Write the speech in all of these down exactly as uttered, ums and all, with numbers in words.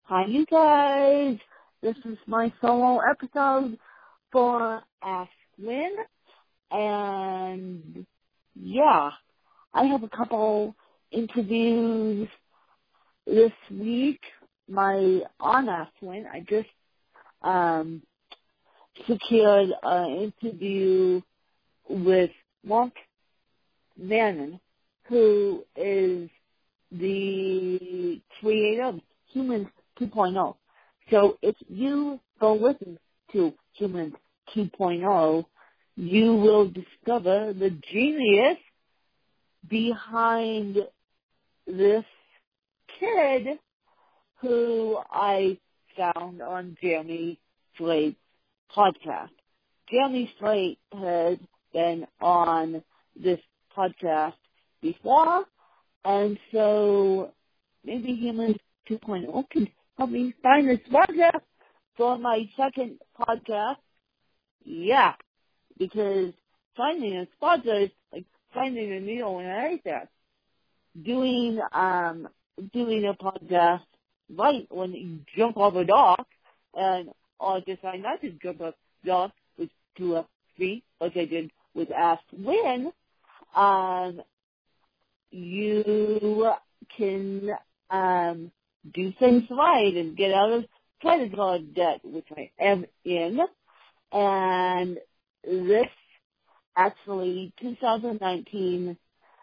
Hi, you guys. This is my solo episode for Ask Lynn. And yeah, I have a couple interviews this week. My on Ask Lynn, I just um, secured an interview with Mark Vannon, who is the creator of Humans two point oh. So if you go listen to Humans two point oh, you will discover the genius behind this kid who I found on Jeremy Slate's podcast. Jeremy Slate has been on this podcast before, and so maybe Humans two point oh can help me find a sponsor for my second podcast. Yeah, because finding a sponsor is like finding a needle in a haystack. Doing um doing a podcast right when you jump off a dock, and or decide not to jump off a dock with to a feet like I did with Ask Lynn, um, you can um, do things right and get out of credit card debt, which I am in. And this actually, twenty nineteen,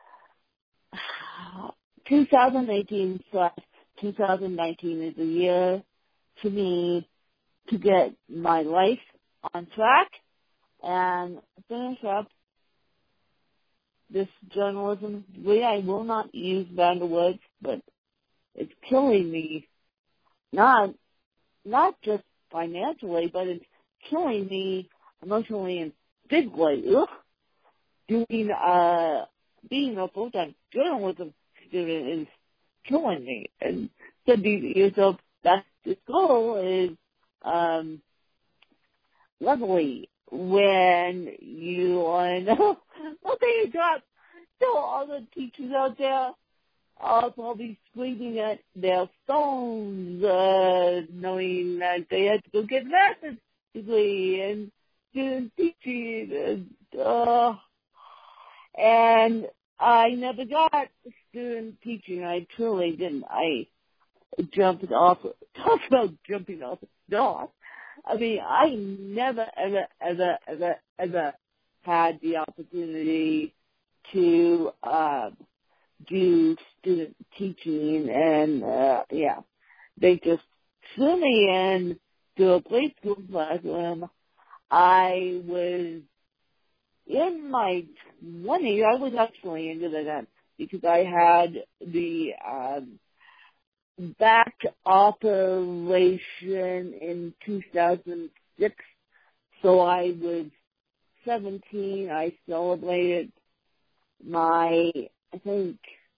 twenty eighteen slash twenty nineteen is a year for me to get my life on track and finish up this journalism degree. I will not use bad words, but it's killing me. Not, not just financially, but it's killing me emotionally and physically. Ugh. Doing, uh, being a full-time journalism student is killing me. And sending yourself back to school is, um, lovely when you are in okay, job. So all the teachers out there are probably screaming at their phones, uh, knowing that they had to go get master's degree and student teaching, and, uh, and I never got student teaching. I truly didn't. I jumped off, talk about jumping off the dock. I mean, I never, ever, ever, ever, ever had the opportunity to uh, do student teaching, and uh, yeah, they just threw me in to a play school classroom. I was in my twenties. I was actually into that because I had the um, back operation in two thousand six, so I was seventeen. I celebrated my, I think,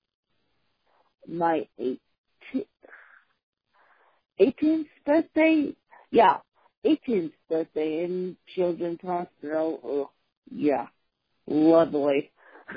my eighteenth birthday? Yeah, eighteenth birthday in Children's Hospital. Oh, yeah, lovely.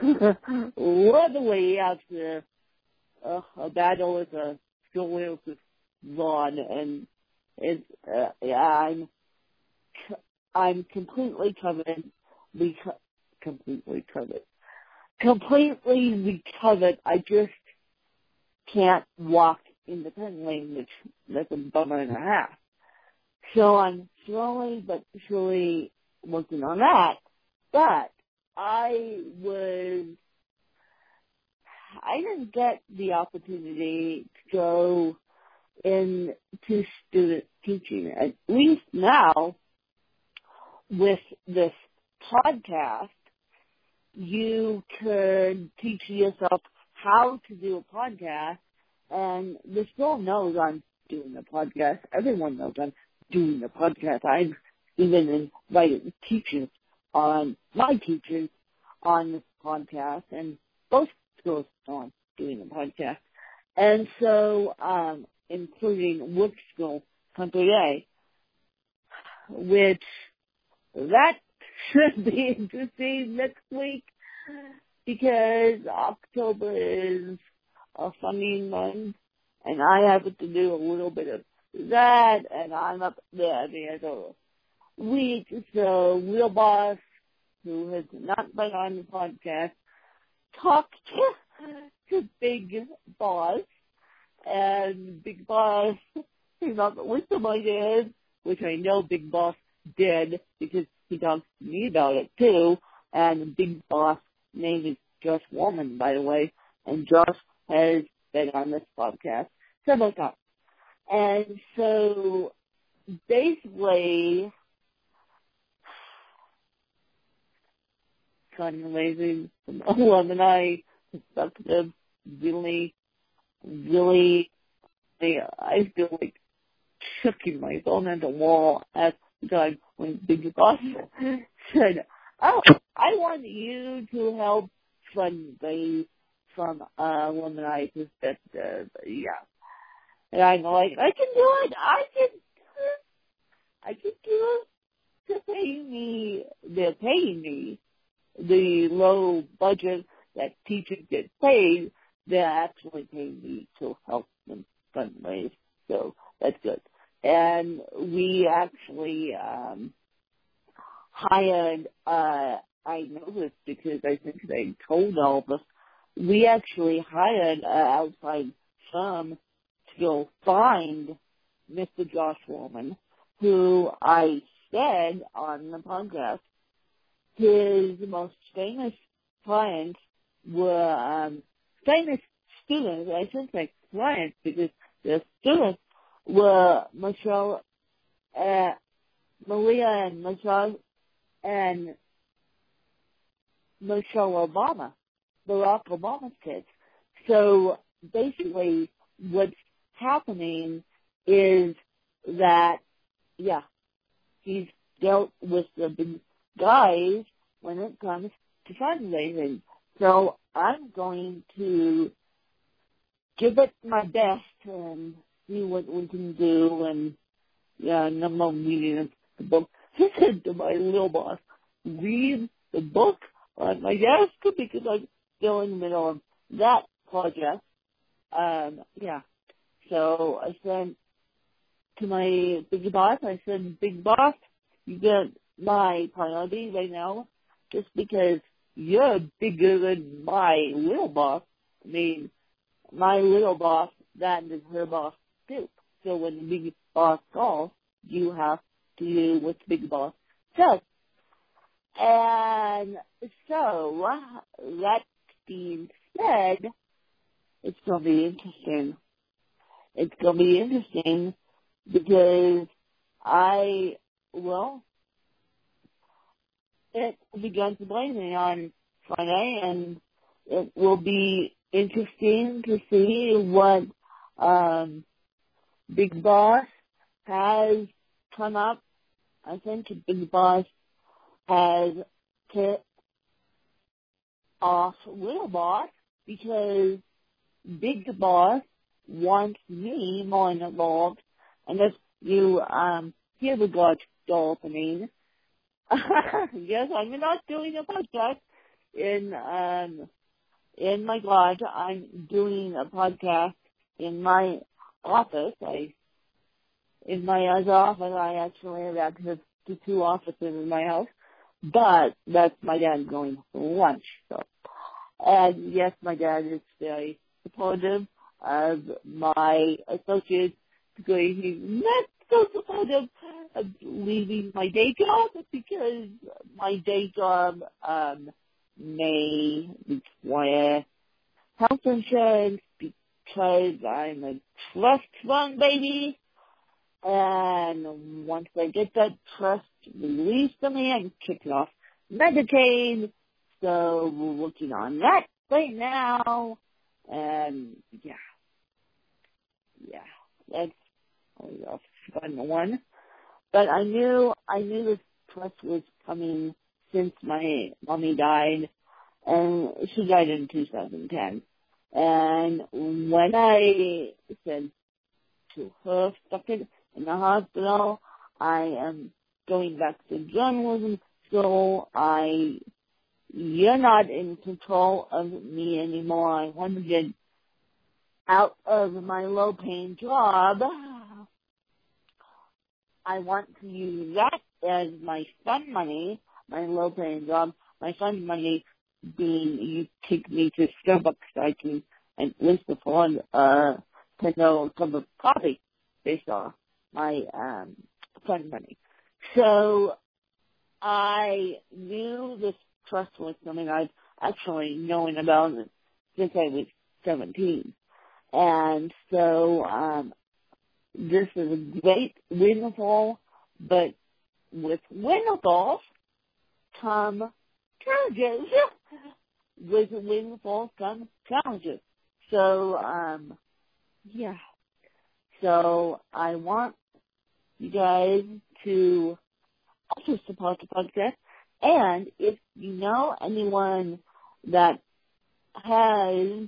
Lovely after uh, a battle with a scoliosis lawn, and it's, uh, yeah, I'm, I'm completely covered, beca- completely covered, completely recovered. I just can't walk independently, which that's a bummer and a half. So I'm slowly but surely working on that. But I was, I didn't get the opportunity to go into student teaching. At least now, with this podcast, you could teach yourself how to do a podcast, and the school knows I'm doing a podcast. Everyone knows I'm doing a podcast. I've even invited teachers on, my teachers on this podcast, and both schools know I'm doing a podcast. And so, um, including Wood School, Country A, which that should be interesting next week, because October is a funding month, and I have to do a little bit of that, and I'm up there at the end of the week. So Real Boss, who has not been on the podcast, talked to Big Boss, and Big Boss came up with some ideas, which I know Big Boss did because he talked to me about it too. And Big Boss name is Josh Woolman, by the way, and Josh has been on this podcast several times. And so basically, kind of amazing from alumni perspective, really, really, I feel like chucking my phone at the wall at the time when Big Boss said, oh, I want you to help fundraise from uh, alumni perspective. Yeah. And I'm like, I can do it. I can, I can do it. To pay me, they're paying me the low budget that teachers get paid. They're actually paying me to help them fundraise. So that's good. And we actually um, hired, uh, I know this because I think they told all of us, we actually hired an outside firm to go find Mister Josh Woolman, who I said on the podcast, his most famous clients were um, famous students. I shouldn't say clients because the students were Michelle, uh, Malia and Michelle and Michelle Obama, Barack Obama's kids. So basically, what's happening is that, yeah, he's dealt with the big guys when it comes to fundraising. So I'm going to give it my best and see what we can do. And yeah, and I'm not reading the book. I said to my little boss, read the book on my desk because I'm still in the middle of that project. Um, yeah. So I said to my big boss, I said, Big Boss, you get my priority right now just because you're bigger than my little boss. I mean, my little boss, that is her boss too. So when the big boss calls, you have to do what the big boss says. And so, that being said, it's going to be interesting. It's going to be interesting because I, well, it began to blame me on Friday, and it will be interesting to see what um, Big Boss has come up. I think Big Boss has tipped off Little Boss because Big Boss wants me more involved. And if you um, hear the garage door opening, yes, I'm not doing a podcast in um, in my garage. I'm doing a podcast in my office. I in my other office. I actually have access to two offices in my house, but that's my dad going for lunch. So, and yes, my dad is very supportive of my associates because he's not so supportive of leaving my day job because my day job um, may require health insurance because I'm a trust fund baby. And once I get that trust released to me, I can kick it off Medicaid. So we're working on that right now. And yeah, yeah, that's a fun one. But I knew, I knew this trust was coming since my mommy died, and she died in two thousand ten. And when I said to her, stuck it in the hospital, I am going back to journalism, so I, you're not in control of me anymore. I want to get out of my low-paying job I want to use that as my fun money, my low-paying job, my fun money being you take me to Starbucks so I can at least afford uh, ten dollars cup of coffee based on my um, fun money. So I knew this trust was something I've actually known about since I was seventeen. And so um, this is a great windfall, but with windfalls come challenges. With windfalls come challenges. So, um, yeah. So I want you guys to also support the podcast. And if you know anyone that has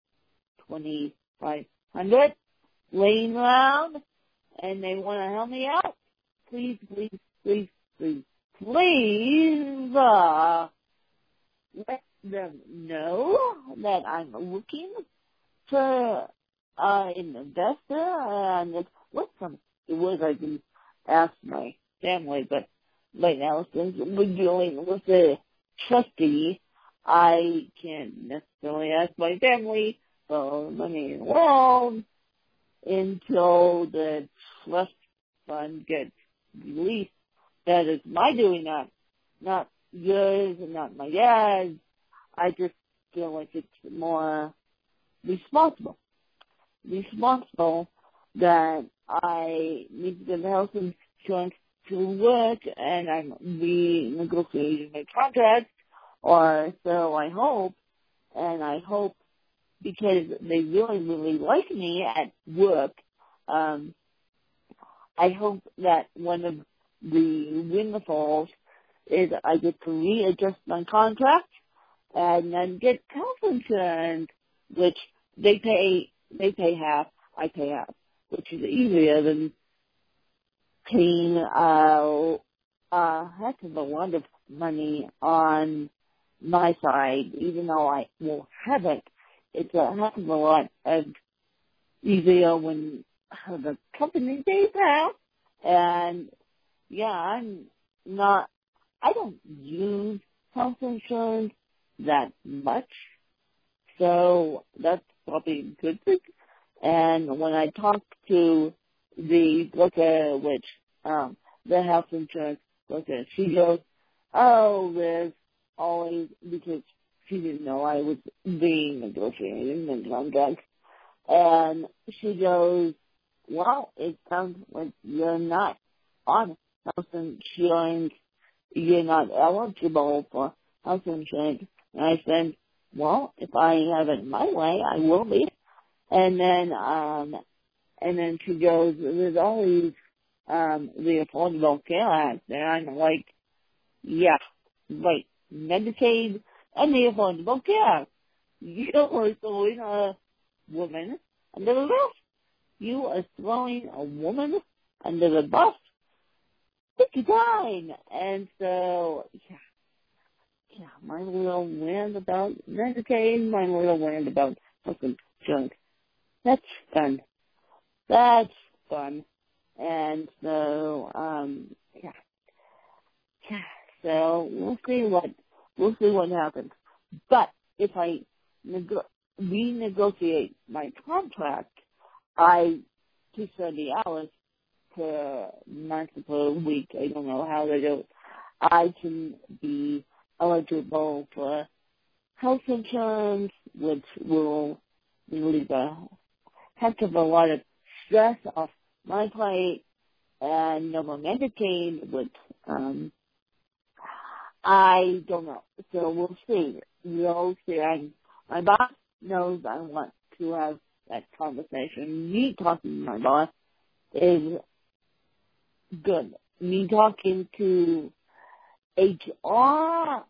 twenty-five hundred laying around and they want to help me out, please, please, please, please, please, uh, let them know that I'm looking for uh, an investor, and if what some it was I can ask my family, but right now since we're dealing with a trustee, I can't necessarily ask my family for money in the world until the trust fund gets released. That is my doing, not not yours and not my dad's. I just feel like it's more responsible. Responsible that I need to get the health insurance to work and I'm renegotiating my contract, or so I hope. And I hope because they really, really like me at work, um, I hope that one of the windfalls is I get to readjust my contract and then get health insurance, which they pay, they pay half, I pay half, which is easier than paying uh, a heck of a lot of money on my side, even though I will have it. It's a heck of a lot of easier when the company pays half, and yeah, I'm not, I don't use health insurance that much, so that's probably a good thing. And when I talked to the broker, which, um, the health insurance broker, she goes, oh, there's always, because she didn't know I was being negotiating the contract, and she goes, well, it sounds like you're not on health insurance, you're not eligible for health insurance. And I said, well, if I have it my way, I will be. And then, um, and then she goes, there's always, um, the Affordable Care Act. And I'm like, yeah, right, Medicaid and the Affordable Care Act. You are throwing a woman under the bus. You are throwing a woman under the bus. Big time. And so, yeah. Yeah, my little rant about Medicaid, my little rant about fucking junk. That's fun. That's fun. And so, um, yeah. Yeah. So we'll see what, we'll see what happens. But if I nego- renegotiate my contract, I, to thirty hours per month or per week, I don't know how they do it, I can be eligible for health insurance, which will relieve a heck of a lot of stress off my plate, and no more Medicaid, which um, I don't know. So we'll see. We'll see. I, my boss knows I want to have that conversation. Me talking to my boss is good. Me talking to H R,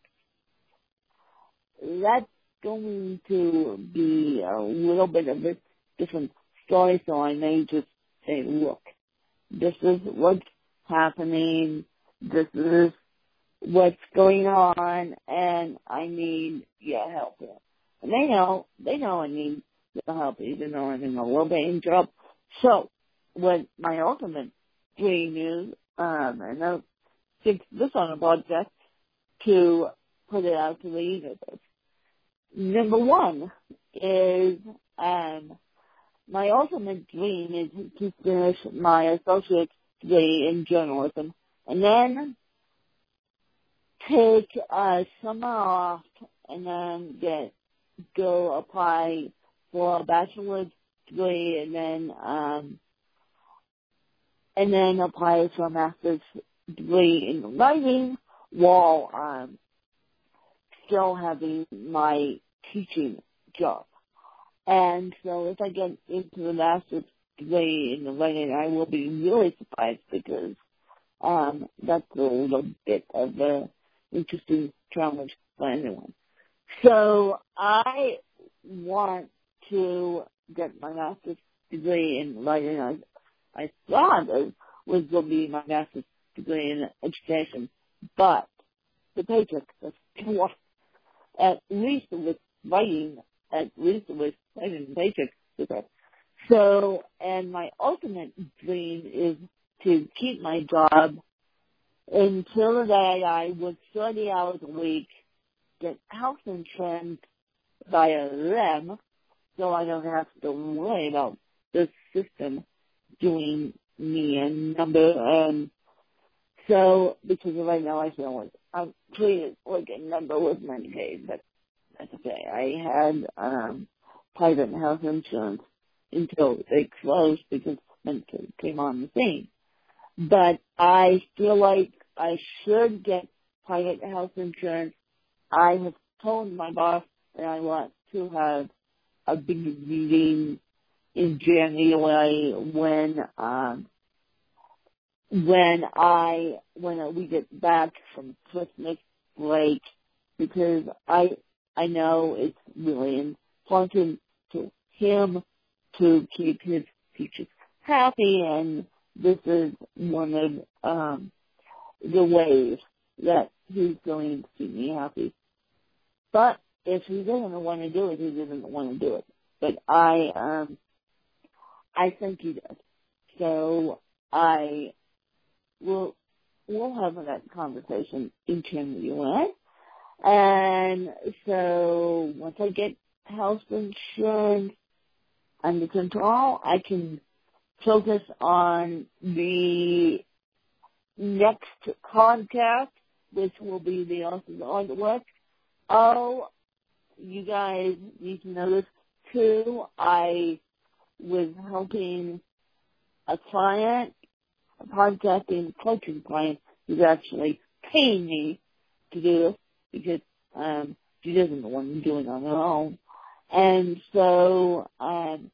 that's going to be a little bit of a different story, so I may just say, look, this is what's happening, this is what's going on, and I need your help here. And they know, they know I need your help, even though I'm in a low-paying job. So, what my ultimate three news, um, and I'll fix this on a podcast to put it out to the universe. Number one is, um, my ultimate dream is to finish my associate's degree in journalism and then take a summer off and then get go apply for a bachelor's degree and then um and then apply for a master's degree in writing while um still having my teaching job. And so if I get into the master's degree in the writing, I will be really surprised because um that's a little bit of a interesting challenge for anyone. So I want to get my master's degree in writing. I, I thought it was going to be my master's degree in education, but the paycheck was too off. At least with writing, at least with writing the paycheck was off. So, and my ultimate dream is to keep my job until the day I work thirty hours a week, get health insurance via them, so I don't have to worry about the system doing me a number. And so, because right now I feel like I'm treated like a number with Medicaid, but that's okay. I had um, private health insurance until they closed because Medicaid came on the scene. But I feel like I should get private health insurance. I have told my boss that I want to have a big meeting in January when um when I when we get back from Christmas break, because I I know it's really important to him to keep his teachers happy, and this is one of um the ways that he's going to keep me happy. But if he doesn't want to do it, he doesn't want to do it. But I, um, I think he does. So I will, we'll have that conversation in January. And so once I get health insurance under control, I can focus on the next podcast, which will be the Authors on the Work. Oh, you guys need to know this too. I was helping a client, a podcasting coaching client, who's actually paying me to do this because um, she doesn't want to do it on her own. And so um,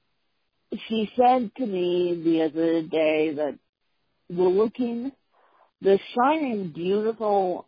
she said to me the other day that we're looking, the Shining Beautiful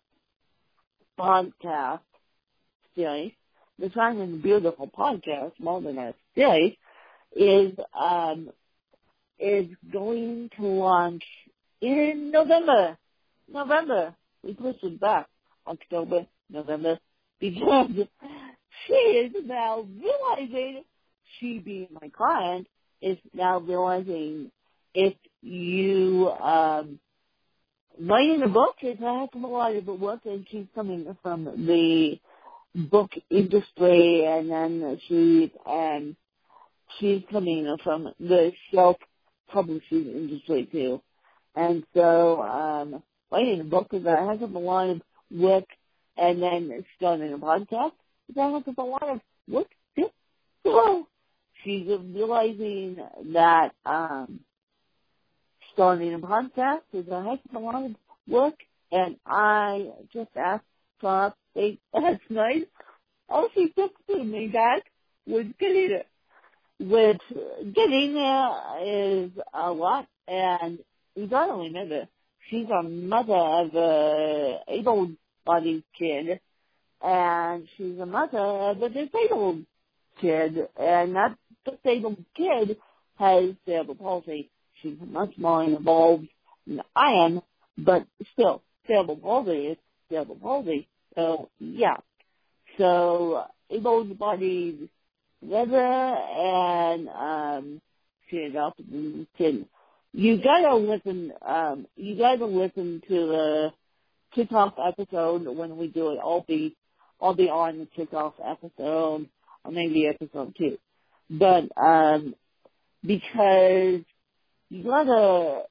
podcast series, the Shining Beautiful podcast, more than a series, is um, is going to launch in November. November. We pushed it back. October, November, because she is now realizing, she being my client, is now realizing if you um, writing a book is a heck of a lot of work, and she's coming from the book industry, and then she's um, she's coming from the self-publishing industry too. And so um, writing a book is a heck of a lot of work, and then starting a podcast is a heck of a lot of work too. So she's realizing that um, starting a podcast is a heck of a lot of work, and I just asked for update last night. All she texted me back was getting it. Which getting there is a lot, and you gotta remember, she's a mother of a able-bodied kid, and she's a mother of a disabled kid, and that disabled kid has cerebral palsy. She's much more involved than I am, but still, cerebral palsy is cerebral palsy. So, yeah. So, able-bodied mother, and um, she adopted the kid. you gotta listen, um, you gotta listen to the kickoff episode when we do it. I'll be, I'll be on the kickoff episode, or maybe episode two. But, um, because you gotta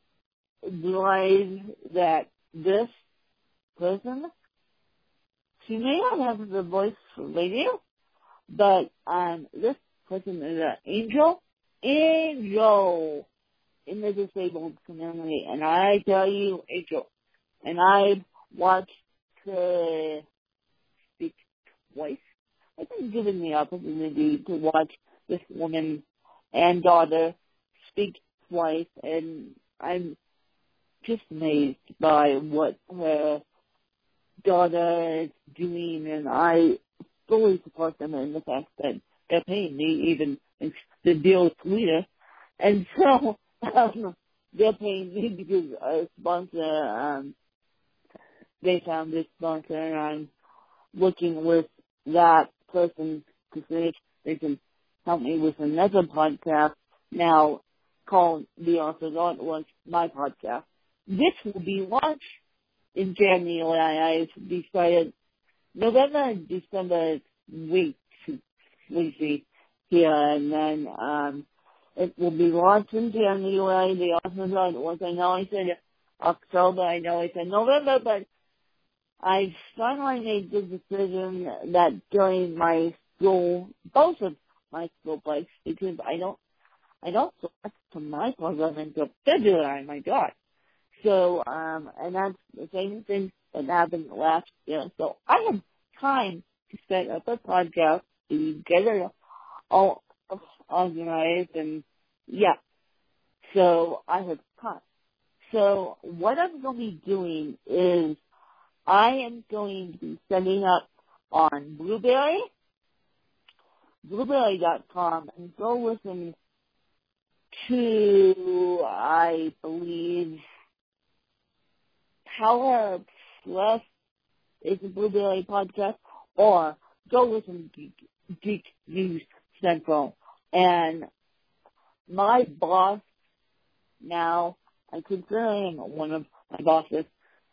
realize that this person, she may not have the voice for radio, but, um, this person is an angel, angel in the disabled community. And I tell you, angel. And I've watched her speak twice. I've been given the opportunity to watch this woman and daughter speak twice, and I'm just amazed by what her daughter is doing, and I fully support them in the fact that they're paying me, even if the deal is sweeter. And so, um, they're paying me because a sponsor, um, they found this sponsor, and I'm working with that person to see if they can help me with another podcast now called The Author Don't Launch My Podcast. This will be launched in January. I've decided November and December is way too sleepy here, and then um, it will be launched in January. The Author Don't Launch. I know I said October. I know I said November, but I finally made the decision that during my school, both of my school breaks, because I don't, I don't select to my program until February, my God. So, um, and that's the same thing that happened last year. So I have time to set up a podcast to get it all organized, and yeah. So I have time. So what I'm going to be doing is I am going to be setting up on Blueberry, blueberry dot com, and go listen to, I believe, Power Plus is a Blueberry podcast, or go listen to Geek, Geek News Central. And my boss now, I consider him one of my bosses,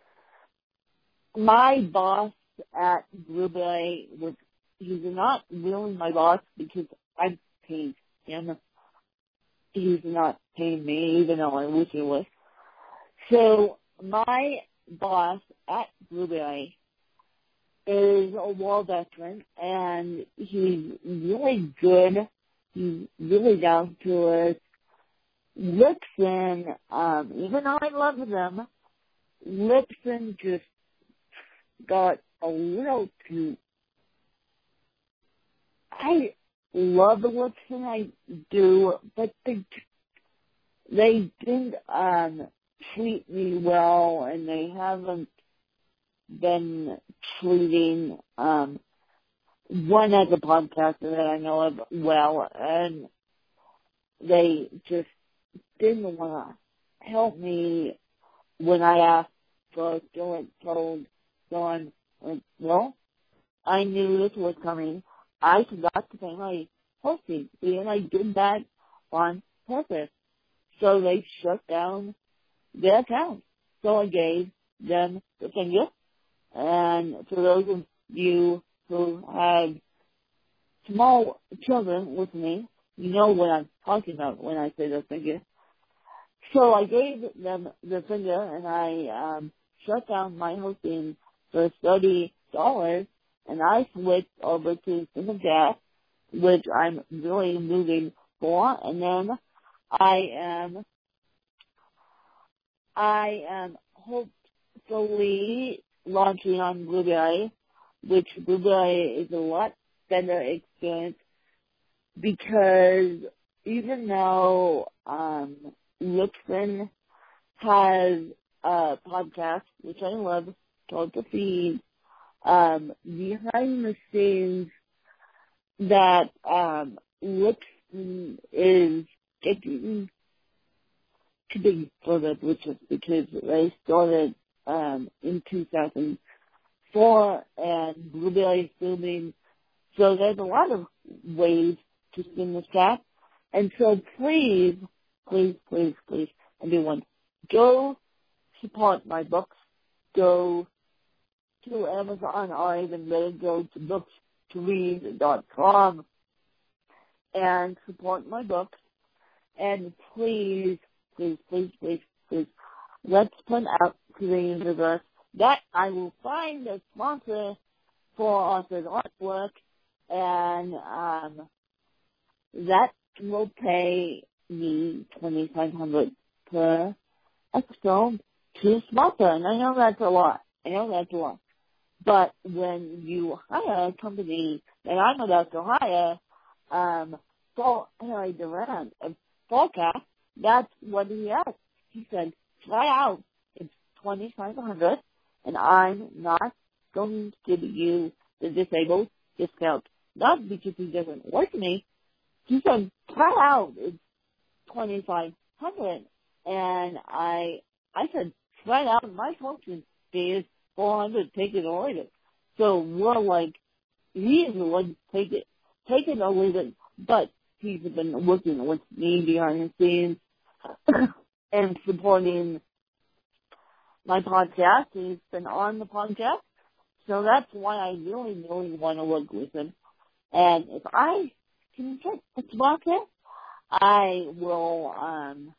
my boss at Blueberry was, he's not really my boss because I'm paying him. He's not paying me, even though I wish he was. So my boss at Blueberry is a war veteran, and he's really good. He's really down to earth. Lipson, um, even though I love them, Lipson just got a little too. I love the Lipson, I do, but they they didn't um, treat me well, and they haven't been treating um, one other podcaster that I know of well, and they just didn't want to help me when I asked for Dylan told Dawn, like, well, I knew this was coming. I forgot to pay my hosting fee, and I did that on purpose. So they shut down their account. So I gave them the finger. And for those of you who have small children listening, you know what I'm talking about when I say the finger. So I gave them the finger, and I um, shut down my hosting for thirty dollars, and I switched over to Simulcast, which I'm really moving for, and then I am, I am hopefully launching on Blueberry, which Blueberry is a lot better experience because even though um, Lipson has a podcast, which I love, called The Feed, um, behind the scenes that um, Lipson is getting too big for the Bluetooth because they started um, in two thousand four and Blueberry filming. So there's a lot of ways to skin the cat. And so please, please, please, please, everyone, go support my books. Go to Amazon or even better, go to books to read dot com and support my books. And please, please, please, please, please, let's put out to the universe that I will find a sponsor for Author's artwork, and um, that will pay me twenty-five hundred dollars per episode to sponsor. And I know that's a lot. I know that's a lot. But when you hire a company that I'm about to hire, um, for Harry Durant of Forecast, that's what he asked. He said, try out. It's twenty-five hundred dollars, and I'm not going to give you the disabled discount. Not because he doesn't like me. He said, try out. It's twenty-five hundred dollars. And I, I said, try out. My function fee is four hundred dollars. Take it or leave it. So we're like, he is the one, take it, take it or leave it. But he's been working with me behind the scenes and supporting my podcast. He's been on the podcast. So that's why I really, really want to work with him. And if I can get a sponsor, I will um,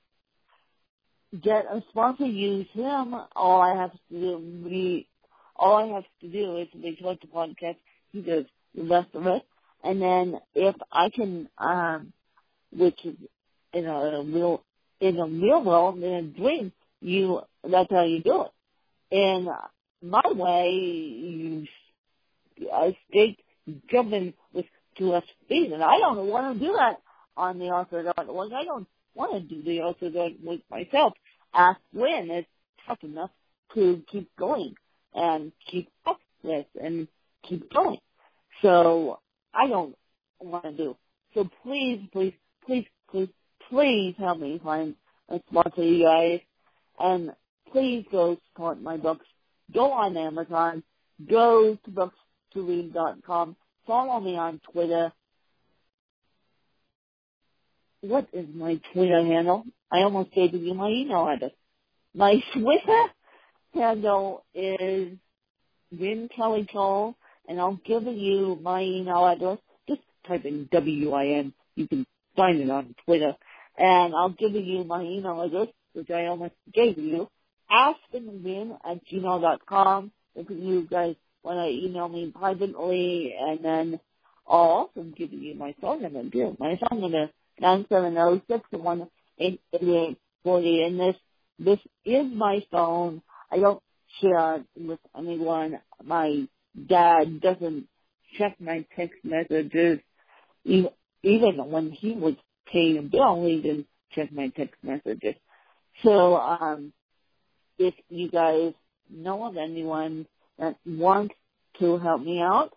get a sponsor, use him. All I have to do, we, all I have to do is record the podcast. He does the rest of it. And then if I can, um, which is in a real, in a real world, in a dream, you, that's how you do it. In my way, you, I state government with two less feet, and I don't want to do that on the Author Artwork. I don't want to do the Author Artwork myself. Ask Win is tough enough to keep going and keep up with and keep going. So I don't want to do. So please, please, please, please, please help me find a sponsor, you guys. And please go support my books. Go on Amazon. Go to books to read dot com. Follow me on Twitter. What is my Twitter handle? I almost gave you my email address. My Twitter handle is Win Kelly Cole, and I'll give you my email address. Just type in W I N. You can find it on Twitter. And I'll give you my email address, which I almost gave you. aspenwin at gmail dot com. If you guys want to email me privately, and then I'll also give you my phone number too. My phone number is nine seven zero, six one eight, eight eight four zero. And this, this is my phone. I don't share it with anyone. My dad doesn't check my text messages. Even, even when he was paying a bill, he didn't check my text messages. So, um, if you guys know of anyone that wants to help me out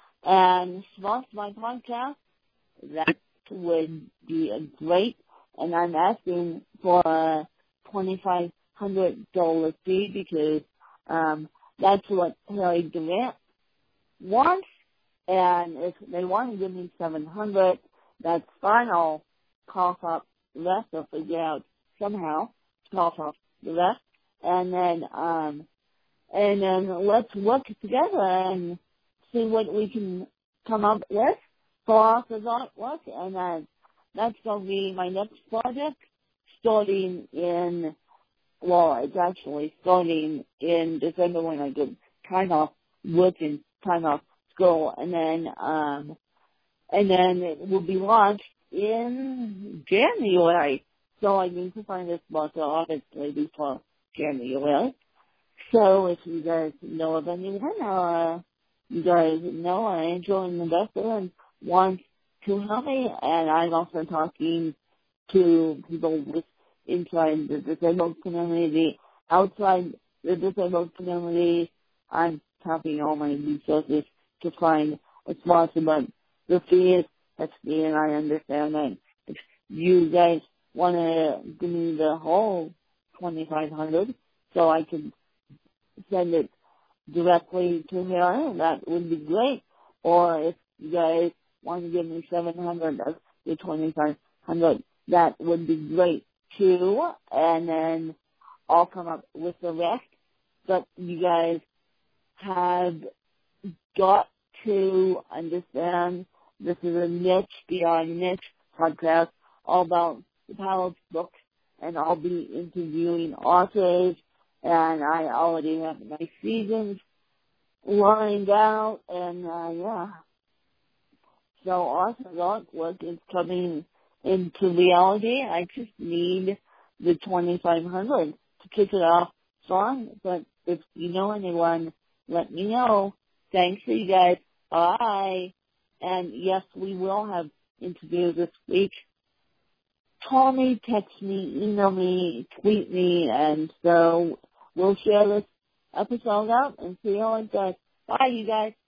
and sponsor my podcast, that would be great. And I'm asking for a twenty-five hundred dollars fee because um, that's what Harry Durant wants. And if they want to give me seven hundred dollars, that's fine. I'll cough up the rest or figure out somehow to cough up the rest. And then, um, and then let's work together and see what we can come up with for Author's Artwork. And then that's going to be my next project, starting in, well, it's actually starting in December when I get time off work and time off school. And then, um, and then it will be launched in January. So I need to find a sponsor, obviously, before January. So if you guys know of anyone, uh, you guys know I enjoy an investor and want to help me, and I'm also talking to people with inside the disabled community, outside the disabled community. I'm tapping all my resources to find a sponsor, but the fee is hefty, and I understand that. If you guys want to give me the whole twenty-five hundred dollars so I can send it directly to her, that would be great. Or if you guys want to give me seven hundred dollars of the twenty-five hundred dollars, that would be great two, and then I'll come up with the rest. But you guys have got to understand this is a niche beyond niche podcast all about the Palace books, and I'll be interviewing authors, and I already have my seasons lined out, and uh, yeah. So Authors Artwork is coming into reality. I just need the twenty-five hundred to kick it off strong, but if you know anyone, let me know. Thanks to you guys. Bye. And yes, we will have interviews this week. Call me, text me, email me, tweet me, and so we'll share this episode out and see how it does. Bye, you guys.